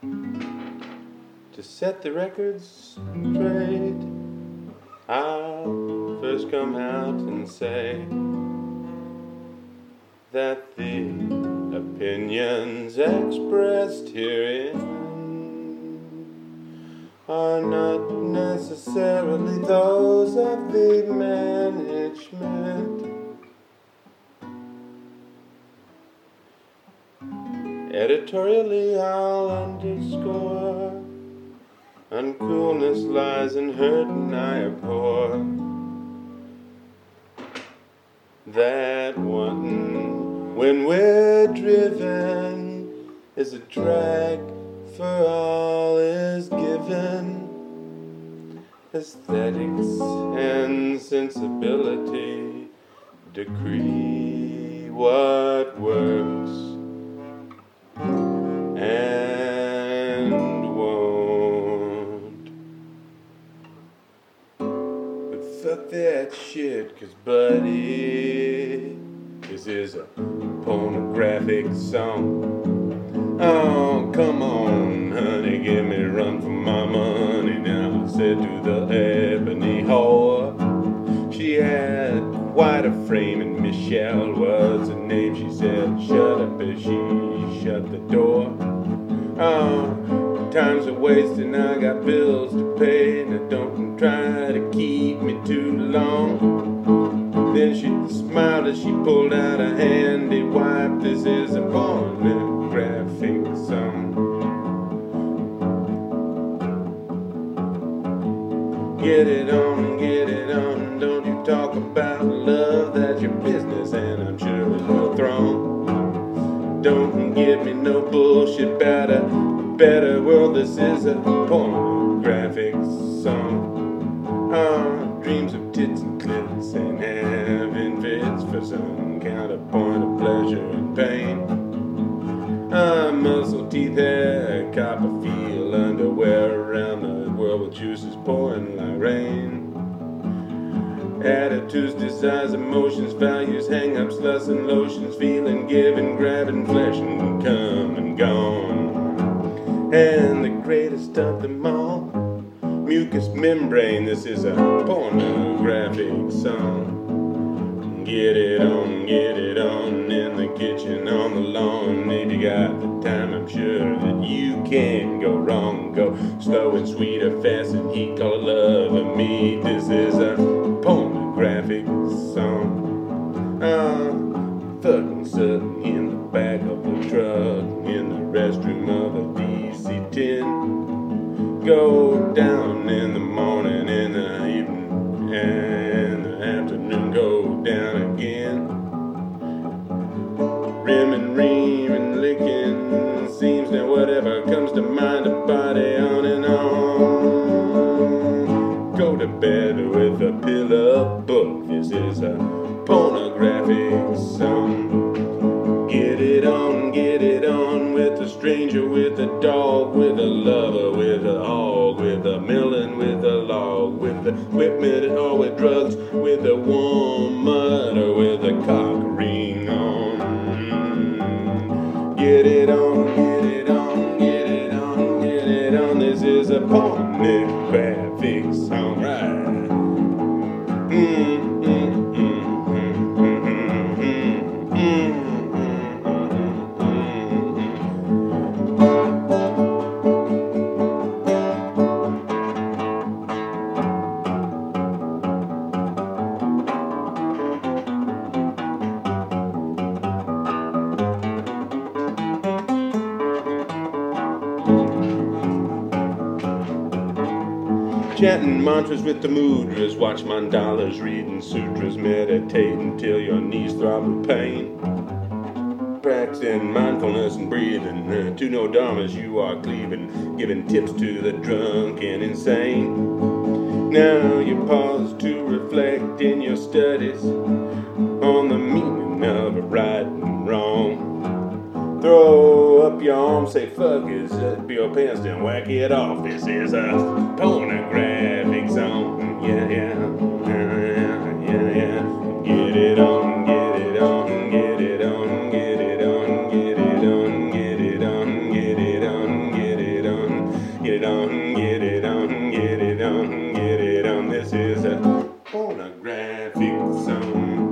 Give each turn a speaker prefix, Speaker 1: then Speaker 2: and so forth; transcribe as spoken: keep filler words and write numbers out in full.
Speaker 1: To set the record straight, I'll first come out and say that the opinions expressed herein are not necessarily those of the management. Editorially, I'll underscore uncoolness lies in hurt and I abhor that one when we're driven is a drag for all is given. Aesthetics and sensibility decree what works and won't. But fuck that shit, 'cause buddy, this is a pornographic song. Oh, come on, honey, give me a run for my money now, I said to the ebony whore. She had quite a frame and Michelle was her name. She said, shut up as she shut the door. Oh, time's a wasting, I got bills to pay. Now don't try to keep me too long. Then she smiled as she pulled out a handy wipe. This is a pornographic song. Get it on, get it on. Don't you talk about love, that's your business, and I'm sure it's no throne. Don't give me no bullshit about a better world. This is a pornographic song. Ah, dreams of tits and clits and having fits for some kind of point of pleasure and pain. Ah, muscle, teeth, hair, Copperfield underwear around the world with juices pouring like rain. Attitudes, desires, emotions, values, hang-ups, lusts and lotions, feeling, giving, grabbing, flesh and come and gone. And the greatest of them all, mucous membrane, this is a pornographic song. Get it on, get it on, in the kitchen, on the lawn. If you got the time, I'm sure that you can go wrong. Go slow and sweet or fast and heat, call it love of me. This is a pornographic song. Ah, fucking sudden in the back of the truck, in the restroom of a D C ten. Go down in the morning, in the evening, and the afternoon, go down again. Rim and ream and licking seams, now whatever comes to mind, a body on and on. Go to bed with a pillow book, this is a pornographic song. Get it on, get it on, with a stranger, with a dog, with a lover, with a hog, with a melon, with a log, with a equipment or with drugs, with a woman or with a cock ring on. Get it on, get it on, get it on, get it on. This is a pornographic song, right? Mm, mm, mm, mm, mm, mm, mm, mm. Chanting mantras with the mudras, watch mandalas, reading sutras, meditating till your knees throb with pain. Practicing mindfulness and breathing, uh, to no dharmas you are cleaving, giving tips to the drunk and insane. Now you pause to reflect in your studies on the meaning of right and wrong. Throw up your arms, say fuck it, zip your pants, then whack it off. This is a pornographic song. Yeah, yeah, yeah, yeah, yeah. Get it on, get it on, get it on, get it on, get it on, get it on, get it on, get it it on, get it on, get it on, get it on. This is a pornographic song.